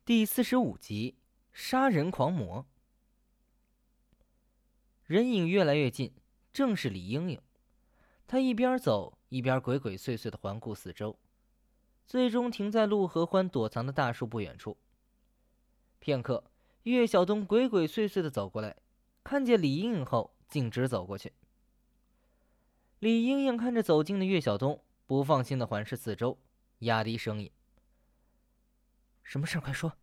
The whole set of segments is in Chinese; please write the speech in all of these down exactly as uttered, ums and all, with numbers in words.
第四十五集，杀人狂魔。人影越来越近，正是李英英。她一边走一边鬼鬼祟祟地环顾四周，最终停在陆合欢躲藏的大树不远处。片刻，岳晓东鬼鬼祟祟地走过来，看见李英英后，径直走过去。李英英看着走近的岳晓东，不放心地环视四周，压低声音：“什么事儿？快说！”“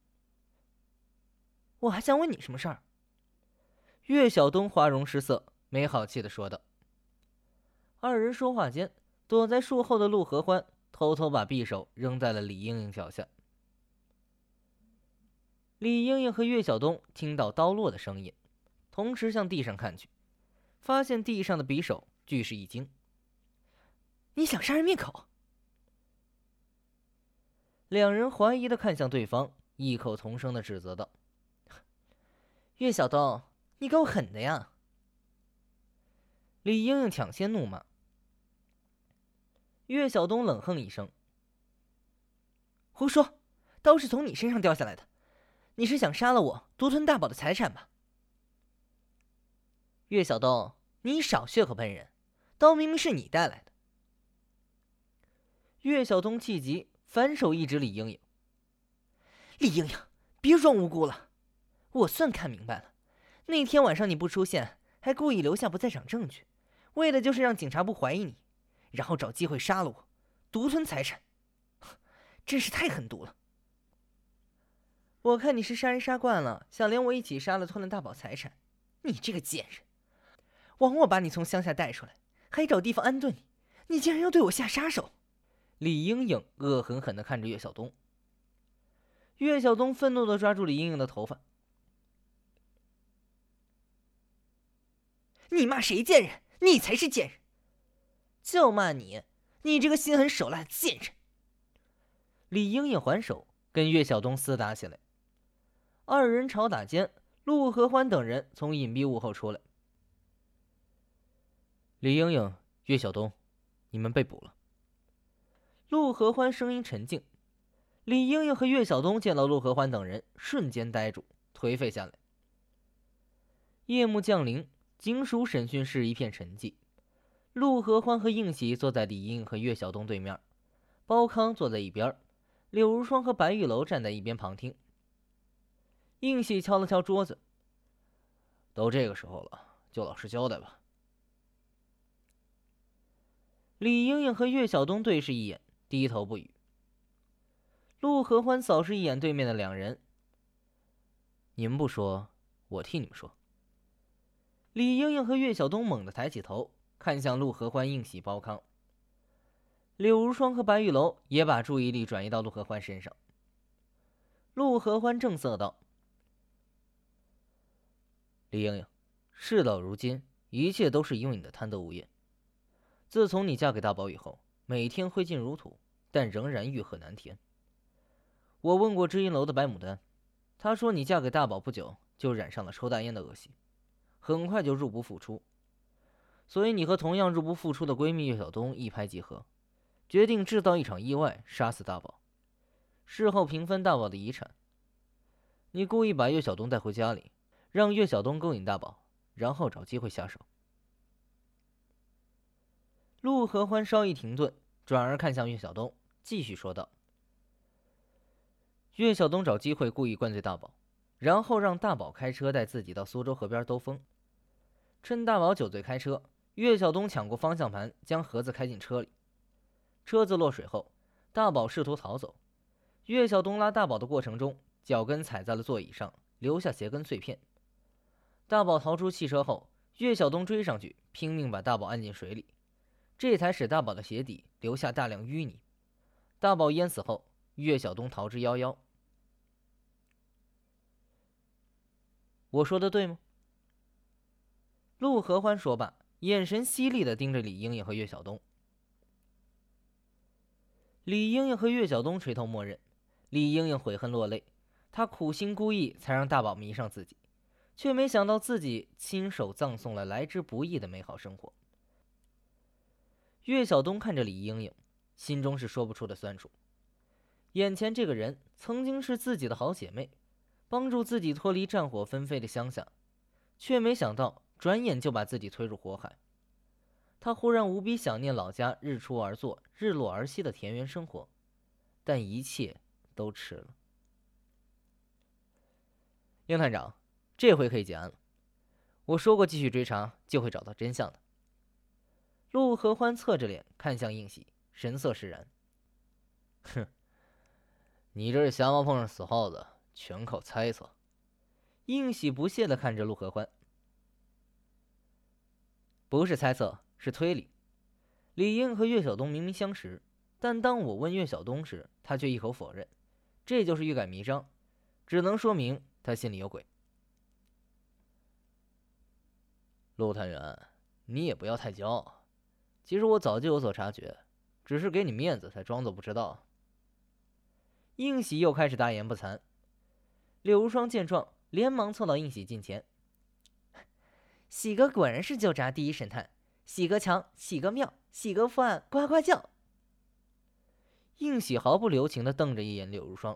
我还想问你什么事儿？” 岳晓东花容失色，没好气地说道。二人说话间，躲在树后的陆合欢偷偷把匕首扔在了李英英脚下。李英英和岳晓东听到刀落的声音，同时向地上看去，发现地上的匕首，俱是一惊。 “你想杀人灭口？” 两人怀疑地看向对方，异口同声地指责道：“ 岳晓东，你够狠的呀！” 李英英抢先怒骂。岳晓东冷哼一声：“ 胡说！刀是从你身上掉下来的，你是想杀了我，独吞大宝的财产吧？”“岳晓东，你少血口喷人，刀明明是你带来的。” 岳晓东气急，反手一指李英英：“ 李英英，别装无辜了，我算看明白了，那天晚上你不出现，还故意留下不在场证据，为的就是让警察不怀疑你，然后找机会杀了我，独吞财产，真是太狠毒了。我看你是杀人杀惯了，想连我一起杀了，吞了大宝财产。你这个贱人，枉我把你从乡下带出来，还找地方安顿你，你竟然要对我下杀手！” 李英英恶狠狠地看着岳晓东。岳晓东愤怒地抓住李英英的头发：“ 你骂谁贱人？你才是贱人！就骂你，你这个心狠手辣的贱人！” 李英英还手，跟岳晓东厮打起来。二人吵打间，陆合欢等人从隐蔽物后出来。李英英、岳晓东，你们被捕了。陆合欢声音沉静。李英英和岳晓东见到陆合欢等人，瞬间呆住，颓废下来。夜幕降临，警署审讯室一片沉寂。陆合欢和应喜坐在李英英和岳晓东对面，包康坐在一边，柳如霜和白玉楼站在一边旁听。应喜敲了敲桌子：“都这个时候了，就老实交代吧。”李英英和岳晓东对视一眼，低头不语。陆合欢扫视一眼对面的两人：“你们不说，我替你们说。”李英英和岳晓东猛地抬起头，看向陆合欢、应喜、包康。柳如霜和白玉楼也把注意力转移到陆合欢身上。陆合欢正色道：“李英英，事到如今，一切都是因为你的贪得无厌。自从你嫁给大宝以后，每天挥金如土，但仍然欲壑难填。我问过知音楼的白牡丹，她说你嫁给大宝不久就染上了抽大烟的恶习，很快就入不敷出。所以你和同样入不敷出的闺蜜岳晓东一拍即合，决定制造一场意外，杀死大宝，事后平分大宝的遗产。你故意把岳晓东带回家里，让岳晓东勾引大宝，然后找机会下手。”陆合欢稍一停顿，转而看向岳晓东，继续说道：“岳晓东找机会故意灌醉大宝，然后让大宝开车带自己到苏州河边兜风。趁大宝酒醉开车，岳晓东抢过方向盘，将盒子开进车里。车子落水后，大宝试图逃走，岳晓东拉大宝的过程中，脚跟踩在了座椅上，留下鞋跟碎片。大宝逃出汽车后，岳晓东追上去，拼命把大宝按进水里，这才使大宝的鞋底留下大量淤泥。大宝淹死后，岳晓东逃之夭夭。我说的对吗？”陆合欢说罢，眼神犀利地盯着李英英和岳晓东。李英英和岳晓东垂头默认，李英英悔恨落泪，她苦心孤诣才让大宝迷上自己，却没想到自己亲手葬送了来之不易的美好生活。岳晓东看着李英英，心中是说不出的酸楚。 眼前这个人曾经是自己的好姐妹，帮助自己脱离战火纷飞的乡下，却没想到转眼就把自己推入火海。他忽然无比想念老家日出而作、日落而息的田园生活，但一切都迟了。应探长，这回可以结案了。我说过，继续追查就会找到真相的。陆合欢侧着脸看向应喜，神色释然。哼，你这是瞎猫碰上死耗子，全靠猜测。应喜不屑地看着陆合欢。不是猜测，是推理。李英和岳晓东明明相识，但当我问岳晓东时，他却一口否认，这就是欲盖弥彰，只能说明他心里有鬼。陆探员，你也不要太骄傲，其实我早就有所察觉，只是给你面子才装作不知道。应喜又开始大言不惭。柳如霜见状，连忙凑到应喜近前。 喜哥果然是旧闸第一神探，喜哥强，喜哥妙，喜哥破案呱呱叫。 应喜毫不留情地瞪着一眼柳如霜。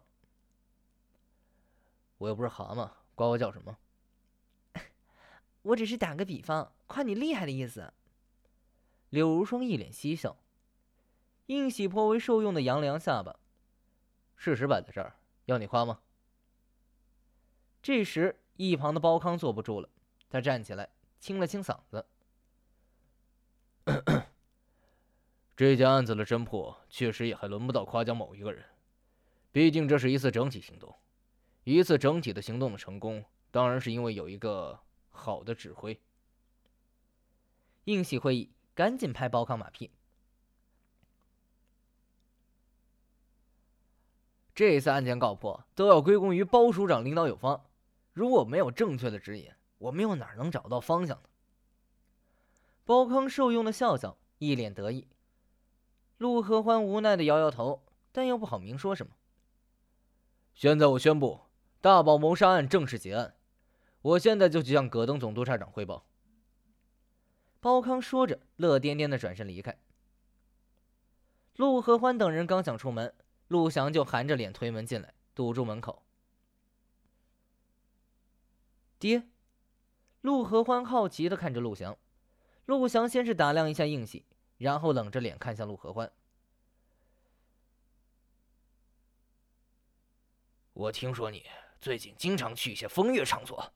我又不是蛤蟆，呱呱叫什么？ 我只是打个比方，夸你厉害的意思。 柳如霜一脸嬉笑。应喜颇为受用的扬了扬下巴。事实摆在这儿，要你夸吗？这时一旁的包康坐不住了，他站起来清了清嗓子。咳咳，这件案子的侦破确实也还轮不到夸奖某一个人，毕竟这是一次整体行动，一次整体的行动的成功当然是因为有一个好的指挥。应喜会议赶紧拍包康马屁。这次案件告破都要归功于包署长领导有方，如果没有正确的指引，我们又哪能找到方向呢？包康受用的笑笑，一脸得意。陆合欢无奈的摇摇头，但又不好明说什么。现在我宣布，大宝谋杀案正式结案，我现在就去向葛登总督察长汇报。包康说着，乐颠颠的转身离开。陆合欢等人刚想出门，陆翔就含着脸推门进来，堵住门口。爹，陆合欢好奇地看着陆翔。陆翔先是打量一下应喜，然后冷着脸看向陆合欢。我听说你最近经常去一些风月场所。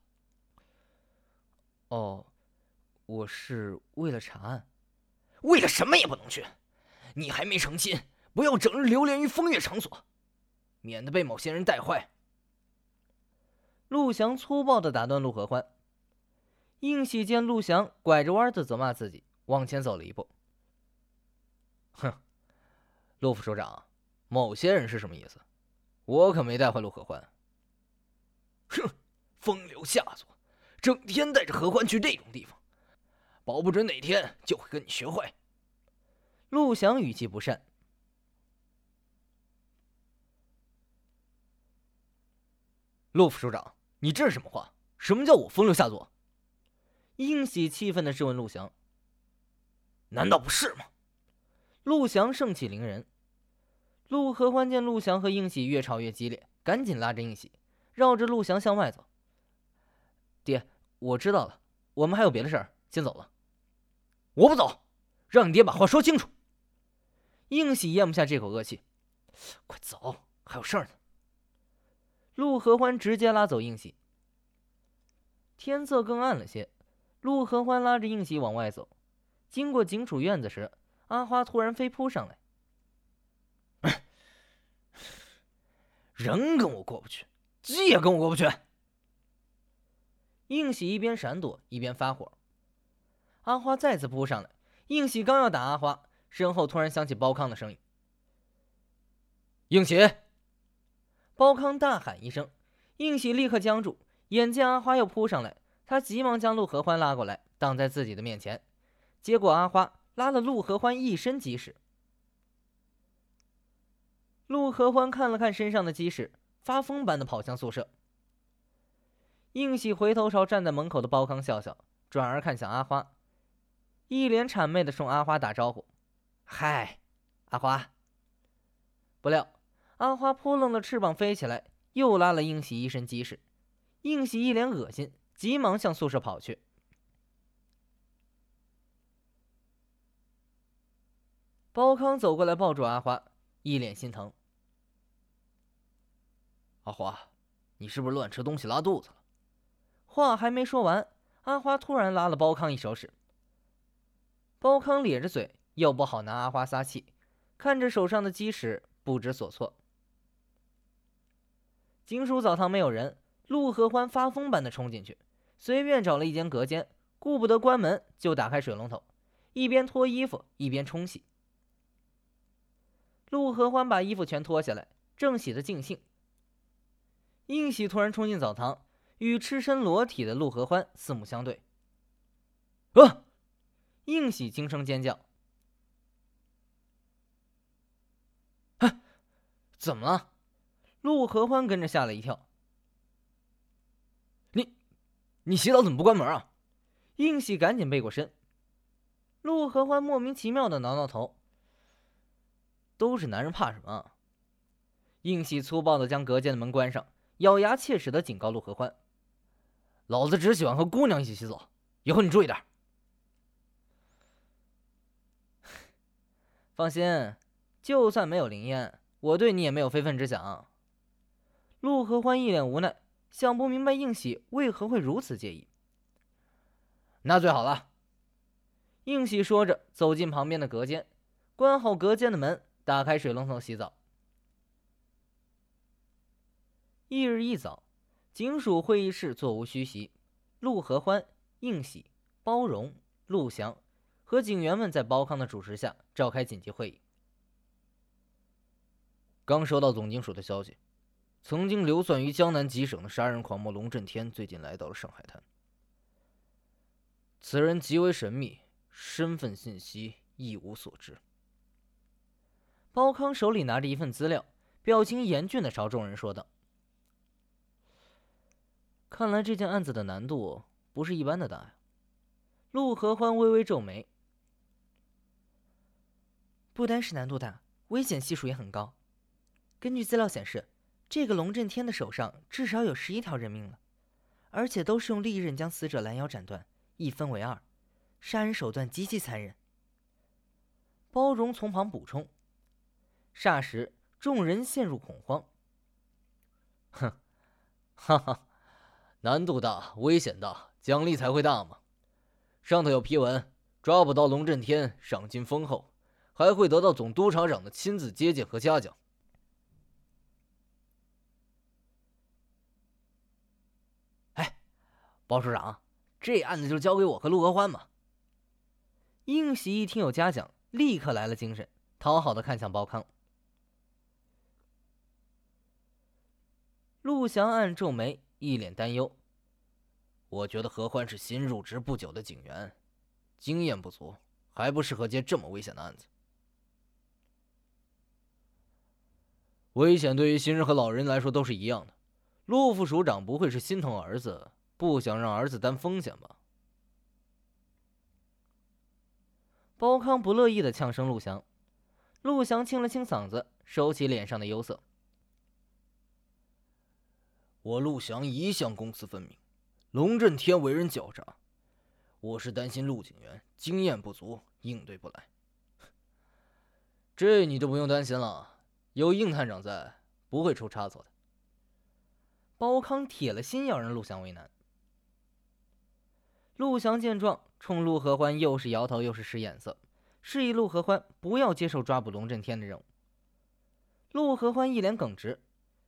哦，我是为了查案。为了什么也不能去，你还没成亲，不要整日流连于风月场所，免得被某些人带坏。陆翔粗暴地打断陆合欢。应喜见陆翔拐着弯的责骂自己，往前走了一步。哼，陆副首长，某些人是什么意思？我可没带坏陆合欢。哼，风流下作，整天带着合欢去这种地方，保不准哪天就会跟你学坏。陆翔语气不善。陆副首长，你这是什么话？什么叫我风流下作？应喜气愤地质问陆翔。难道不是吗？陆翔盛气凌人。陆合欢见陆翔和应喜越吵越激烈，赶紧拉着应喜，绕着陆翔向外走。爹，我知道了，我们还有别的事儿，先走了。我不走，让你爹把话说清楚。应喜咽不下这口恶气。快走，还有事儿呢。陆合欢直接拉走应喜。天色更暗了些，陆合欢拉着应喜往外走。经过警署院子时，阿花突然飞扑上来。人跟我过不去，鸡也跟我过不去。应喜一边闪躲一边发火。阿花再次扑上来，应喜刚要打阿花，身后突然响起包康的声音。应喜！包康大喊一声，应喜立刻僵住，眼见阿花又扑上来，他急忙将陆合欢拉过来，挡在自己的面前。结果阿花拉了陆合欢一身鸡屎。陆合欢看了看身上的鸡屎，发疯般的跑向宿舍。应喜回头朝站在门口的包康笑笑，转而看向阿花，一脸谄媚的冲阿花打招呼：“嗨，阿花。”不料阿花扑棱的翅膀飞起来，又拉了应喜一身鸡屎。应喜一脸恶心，急忙向宿舍跑去。包康走过来抱住阿花，一脸心疼。 阿花，你是不是乱吃东西拉肚子了？ 话还没说完，阿花突然拉了包康一手屎。包康咧着嘴，又不好拿阿花撒气，看着手上的鸡屎，不知所措。金属澡堂没有人，陆合欢发疯般的冲进去，随便找了一间隔间，顾不得关门，就打开水龙头，一边脱衣服一边冲洗。陆合欢把衣服全脱下来，正洗得尽兴。应喜突然冲进澡堂，与赤身裸体的陆合欢四目相对。啊！应喜惊声尖叫。啊！怎么了？陆合欢跟着吓了一跳。 你，你洗澡怎么不关门啊？ 应喜赶紧背过身。陆合欢莫名其妙的挠挠头。都是男人，怕什么？应喜粗暴的将隔间的门关上，咬牙切齿的警告陆合欢：“ 老子只喜欢和姑娘一起洗澡，以后你注意点。” 放心，就算没有林烟，我对你也没有非分之想。陆合欢一脸无奈，想不明白应喜为何会如此介意。 那最好了。 应喜说着，走进旁边的隔间，关好隔间的门，打开水龙头洗澡。翌日一早，警署会议室座无虚席，陆合欢、应喜、包容、陆翔和警员们在包康的主持下召开紧急会议。 刚收到总警署的消息，曾经流窜于江南几省的杀人狂魔龙震天最近来到了上海滩。此人极为神秘，身份信息一无所知。 包康手里拿着一份资料，表情严峻地朝众人说道：“看来这件案子的难度不是一般的大呀。”陆合欢微微皱眉：“不单是难度大，危险系数也很高。根据资料显示，这个龙震天的手上至少有十一条人命了，而且都是用利刃将死者拦腰斩断，一分为二，杀人手段极其残忍。”包容从旁补充。霎时，众人陷入恐慌。 哼，哈哈，难度大，危险大，奖励才会大嘛。上头有批文，抓捕到龙震天，赏金丰厚，还会得到总督察长的亲自接见和嘉奖。 哎，包署长，这案子就交给我和陆合欢嘛。应喜一听有嘉奖，立刻来了精神，讨好的看向包康。陆翔暗皱眉，一脸担忧：“ 我觉得何欢是新入职不久的警员，经验不足，还不适合接这么危险的案子。危险对于新人和老人来说都是一样的。陆副署长不会是心疼儿子，不想让儿子担风险吧？” 包康不乐意的呛声陆翔。陆翔清了清嗓子，收起脸上的忧色：“ 我陆翔一向公私分明，龙震天为人狡诈，我是担心陆警员经验不足，应对不来。这你就不用担心了，有应探长在，不会出差错的。” 包康铁了心要让陆翔为难。陆翔见状，冲陆合欢又是摇头又是使眼色，示意陆合欢不要接受抓捕龙震天的任务。陆合欢一脸耿直：“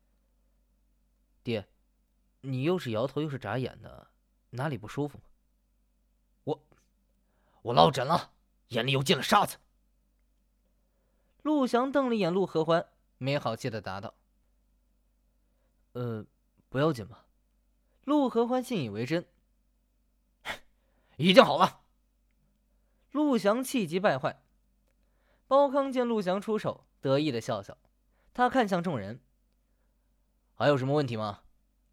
爹，你又是摇头又是眨眼的，哪里不舒服吗？”“ 我，我落枕了，眼里又进了沙子。” 陆翔瞪了一眼陆合欢，没好气的答道：“呃，不要紧吧？”陆合欢信以为真：“ 已经好了。” 陆翔气急败坏。包康见陆翔出手，得意的笑笑，他看向众人：“ 还有什么问题吗？”“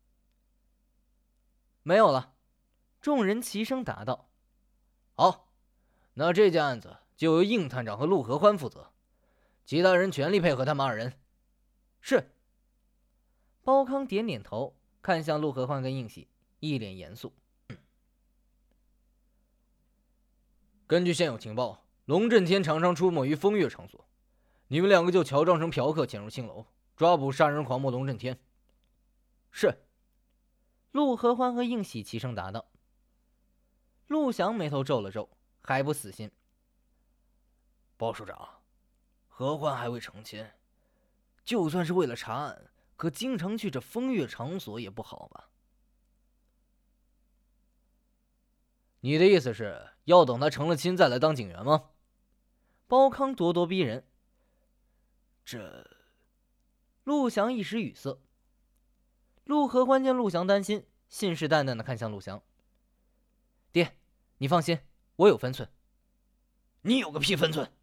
没有了。”众人齐声答道。 “好，那这件案子就由应探长和陆合欢负责，其他人全力配合他们二人。” 是。包康点点头，看向陆合欢跟应喜，一脸严肃。根据现有情报，龙震天常常出没于风月场所，你们两个就乔装成嫖客潜入青楼，抓捕杀人狂魔龙震天。是。陆合欢和应喜齐声答道。陆翔眉头皱了皱，还不死心。包署长，合欢还未成亲，就算是为了查案，可经常去这风月场所也不好吧？你的意思是要等他成了亲再来当警员吗？包康咄咄逼人。这……陆翔一时语塞。陆合欢见陆翔担心，信誓旦旦地看向陆翔：“爹，你放心，我有分寸。”“你有个屁分寸！”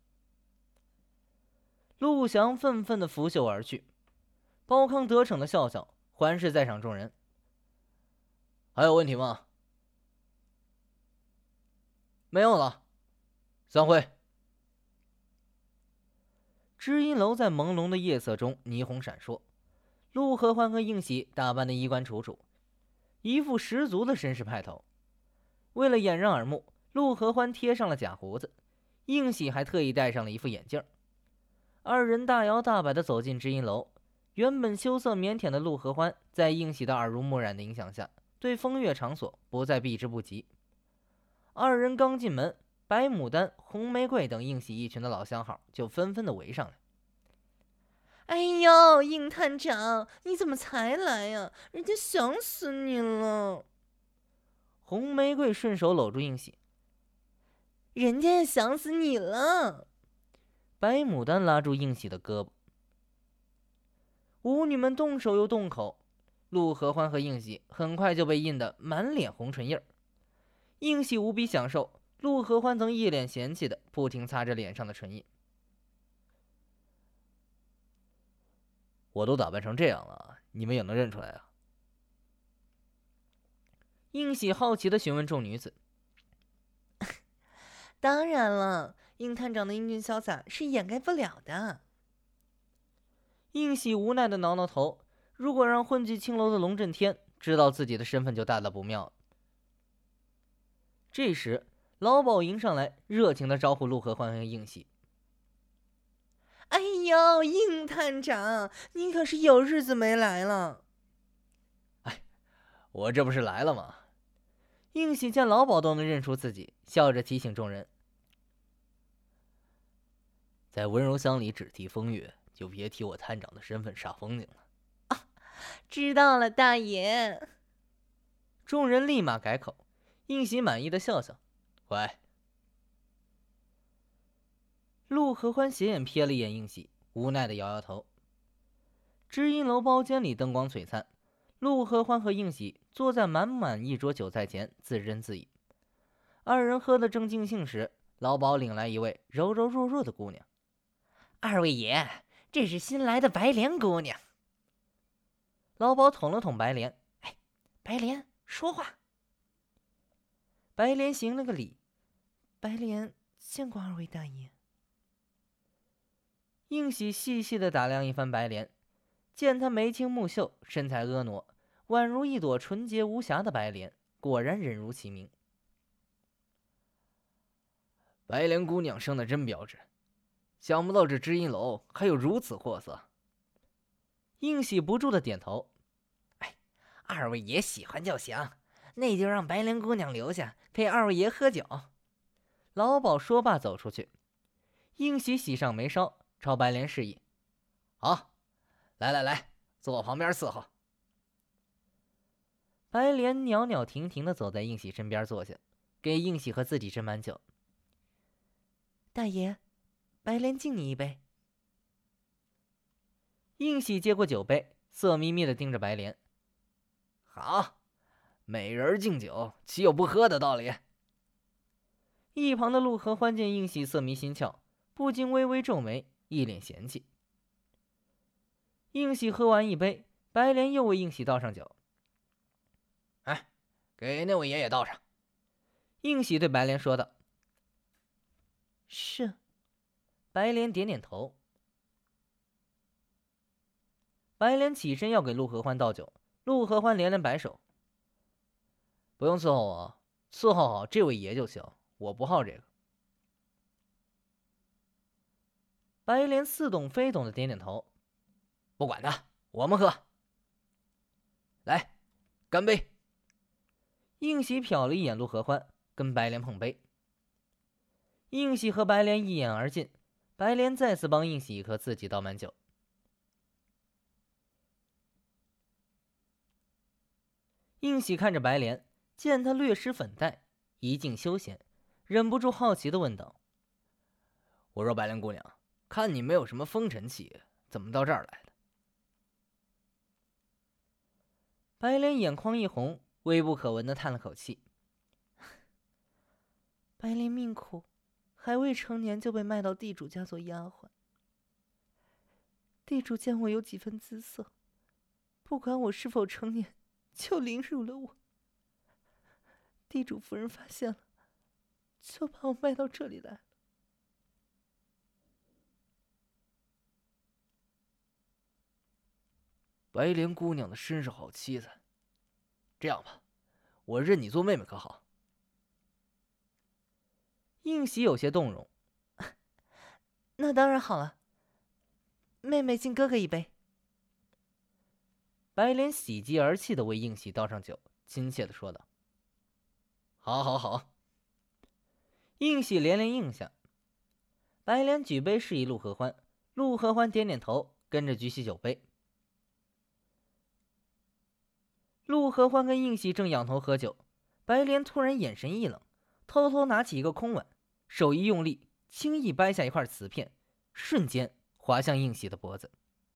陆翔愤愤地拂袖而去。包康得逞地笑笑，环视在场众人：“还有问题吗？”“没有了，散会。”知音楼在朦胧的夜色中霓虹闪烁，陆合欢和应喜打扮得衣冠楚楚，一副十足的绅士派头。为了掩人耳目，陆合欢贴上了假胡子，应喜还特意戴上了一副眼镜。二人大摇大摆地走进知音楼，原本羞涩腼腆的陆合欢，在应喜的耳濡目染的影响下，对风月场所不再避之不及。二人刚进门，白牡丹、红玫瑰等应喜一群的老相好就纷纷的围上来。 “哎呦，应探长，你怎么才来呀？人家想死你了！” 红玫瑰顺手搂住应喜：“ 人家也想死你了！” 白牡丹拉住应喜的胳膊。舞女们动手又动口，陆合欢和应喜很快就被印得满脸红唇印儿。应喜无比享受，陆合欢则一脸嫌弃的不停擦着脸上的唇印。我都打扮成这样了，你们也能认出来啊？应喜好奇的询问众女子。 当然了，应探长的英俊潇洒是掩盖不了的。 应喜无奈的挠挠头，如果让混迹青楼的龙震天知道自己的身份，就大大不妙了。这时，老鸨迎上来，热情地招呼陆合欢和应喜：“ 哎呦，应探长，您可是有日子没来了。”“ 哎，我这不是来了吗？”应喜见老鸨都能认出自己，笑着提醒众人：“在温柔乡里只提风月，就别提我探长的身份煞风景了。”“ 啊，知道了，大爷。” 众人立马改口。应喜满意的笑笑：“乖。”陆合欢斜眼瞥了一眼应喜，无奈的摇摇头。知音楼包间里灯光璀璨，陆合欢和应喜坐在满满一桌酒菜前，自斟自饮。二人喝得正尽兴时，老鸨领来一位柔柔弱弱的姑娘：“ 二位爷，这是新来的白莲姑娘。” 老鸨捅了捅白莲：“ 哎，白莲，说话。” 白莲行了个礼：“ 白莲见过二位大爷。” 应喜细细地打量一番白莲，见她眉清目秀，身材婀娜，宛如一朵纯洁无瑕的白莲，果然人如其名。白莲姑娘生得真标致，想不到这知音楼还有如此货色。应喜不住的点头：“ 哎，二位爷喜欢就行，那就让白莲姑娘留下陪二位爷喝酒。” 老鸨说罢走出去。应喜喜上眉梢，朝白莲示意：“好，来来来，坐我旁边伺候。”白莲袅袅婷婷地走在应喜身边坐下，给应喜和自己斟满酒：“ 大爷，白莲敬你一杯。” 应喜接过酒杯，色眯眯地盯着白莲：“好，美人敬酒，岂有不喝的道理？”一旁的陆合欢见应喜色迷心窍，不禁微微皱眉，一脸嫌弃。应喜喝完一杯，白莲又为应喜倒上酒：“哎，给那位爷爷倒上。”应喜对白莲说道：“ 是。” 白莲点点头。 白莲起身要给陆合欢倒酒，陆合欢连连摆手：“不用伺候我，伺候好这位爷就行，我不好这个。”白莲似懂非懂的点点头：“不管他，我们喝。来，干杯！”应喜瞟了一眼陆合欢，跟白莲碰杯。应喜和白莲一饮而尽，白莲再次帮应喜和自己倒满酒。应喜看着白莲，见她略施粉黛，一径休闲，忍不住好奇地问道：“我说白莲姑娘，看你没有什么风尘气，怎么到这儿来的？”白莲眼眶一红，微不可闻地叹了口气：“ 白莲命苦，还未成年就被卖到地主家做丫鬟。地主见我有几分姿色，不管我是否成年，就凌辱了我。地主夫人发现了，就把我卖到这里来了。” 白莲姑娘的身世好凄惨，这样吧，我认你做妹妹可好？应喜有些动容：“ 那当然好了，妹妹敬哥哥一杯。” 白莲喜极而泣地为应喜倒上酒，亲切地说道：“好，好，好。”应喜连连应下。白莲举杯示意陆合欢，陆合欢点点头，跟着举起酒杯。陆合欢跟应喜正仰头喝酒，白莲突然眼神一冷，偷偷拿起一个空碗，手一用力，轻易掰下一块瓷片，瞬间滑向应喜的脖子。